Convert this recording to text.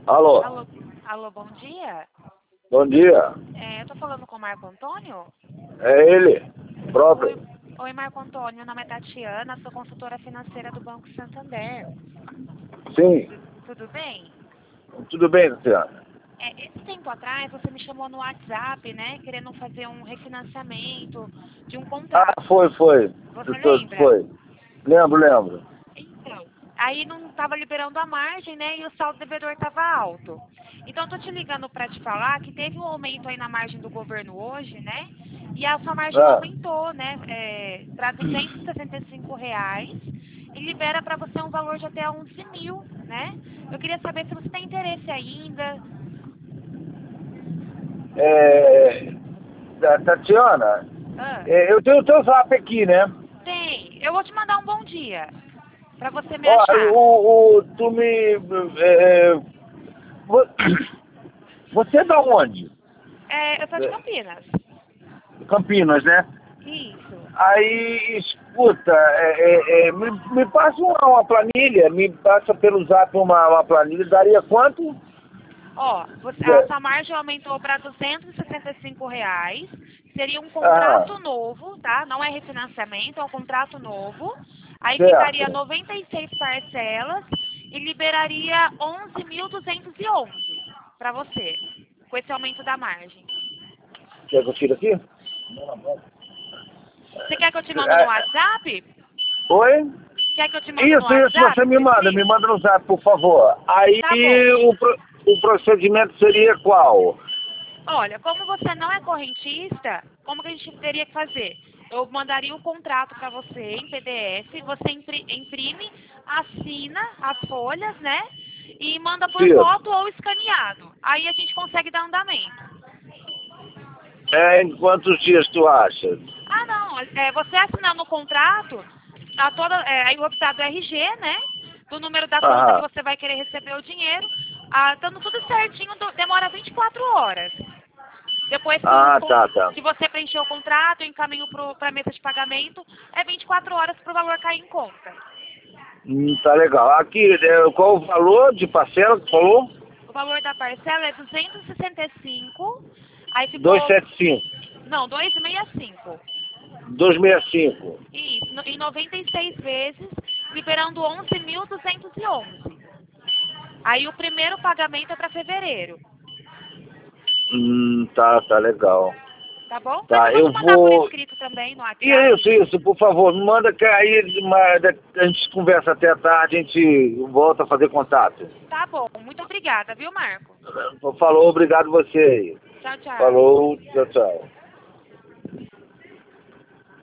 Alô, Alô, alô, bom dia. bom dia. Eu tô falando com o Marco Antônio? É ele, Oi, próprio. oi, Marco Antônio, meu nome é Tatiana, sou consultora financeira do Banco Santander. Sim, Tudo bem? tudo bem, Luciana? Esse tempo atrás você me chamou no WhatsApp, né, querendo fazer um refinanciamento de um Ah, contrato. foi. Você lembra? Foi. Lembro. Então, aí não estava liberando a margem, né, e o saldo devedor estava alto. Então, eu tô te ligando para te falar que teve um aumento aí na margem do governo hoje, né, e a sua margem Ah, aumentou, né, para R$ 265 e libera para você um valor de até 11 mil, né? Eu queria saber se você tem interesse ainda. Tatiana, Ah, eu tenho o teu zap aqui, né? tem. Eu vou te mandar um bom dia para você me Ó, achar. tu me... vo- você é da onde? Eu sou de Campinas. Campinas, né? Isso. Aí, escuta, me passa uma planilha, me passa pelo zap uma planilha, daria quanto? Ó, a É, sua margem aumentou para R$ 265. Seria um Ah, contrato novo, tá? Não é refinanciamento, é um contrato novo. Aí ficaria certo. 96 parcelas e liberaria 11.211 para você, com esse aumento da margem. Quer que eu tire aqui? Você quer que eu te mando no É, WhatsApp? Oi? Quer que eu te mando no Isso, WhatsApp você por me escrito? manda no zap, por favor. Aí Tá bom. o procedimento seria qual? Olha, como você não é correntista, como que a gente teria que fazer? Eu mandaria o contrato para você em PDF, você imprime, assina as folhas, né? E manda por Isso. foto ou escaneado. Aí a gente consegue dar andamento. Em quantos dias tu acha? Ah, não. Você assinando o contrato, aí o optado RG, né? Do número da conta que Aham. você vai querer receber o dinheiro. Dando tudo certinho, demora 24 horas. Depois Ah, tá. que você preencher o contrato, eu encaminho para a mesa de pagamento, é 24 horas para o valor cair em conta. Tá legal. Aqui, qual o valor de parcela que falou? O valor da parcela é 265, aí ficou, 275. não, 265. 265. Isso, em 96 vezes, liberando 11.211. Aí o primeiro pagamento é para fevereiro, Tá legal. tá bom? Mas eu Tá, vou te eu mandar por vou. escrito também no WhatsApp. Isso, por favor, me manda que aí a gente conversa até a tarde, a gente volta a fazer contato. Tá bom, muito obrigada, viu, Marco? Falou, obrigado você aí. Tchau, tchau. Falou, tchau.